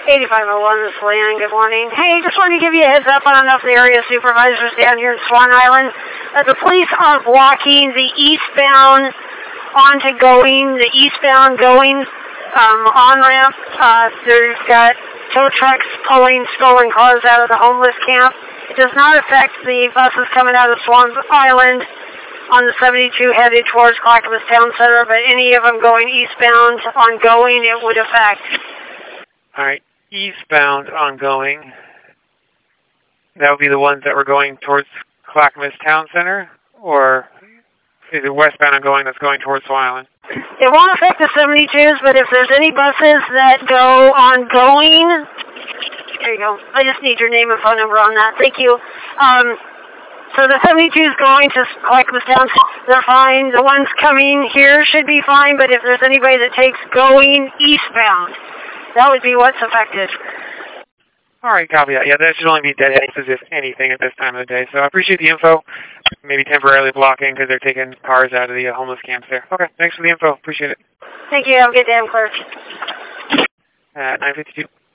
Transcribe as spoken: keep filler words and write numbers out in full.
eighty-five oh one, this is Leanne. Good morning. Hey, just wanted to give you a heads up. I don't know if the area supervisors down here in Swan Island. Uh, the police are blocking the eastbound onto going, the eastbound going um, on-ramp. Uh, they've got tow trucks pulling stolen cars out of the homeless camp. It does not affect the buses coming out of Swan Island on the seventy-two headed towards Clackamas Town Center, but any of them going eastbound ongoing, it would affect. All right, eastbound ongoing. That would be the ones that were going towards Clackamas Town Center, or is it westbound ongoing that's going towards Swan Island? It won't affect the seventy-twos, but if there's any buses that go ongoing, there you go. I just need your name and phone number on that. Thank you. Um, so the seventy-twos going to Clackamas Town, they're fine. The ones coming here should be fine, but if there's anybody that takes going eastbound, that would be what's affected. All right, copy that. Yeah, that should only be dead ends, if anything, at this time of the day. So I appreciate the info. Maybe temporarily blocking because they're taking cars out of the uh, homeless camps there. Okay, thanks for the info. Appreciate it. Thank you. Have a good day. I'm clear. Uh, nine fifty-two.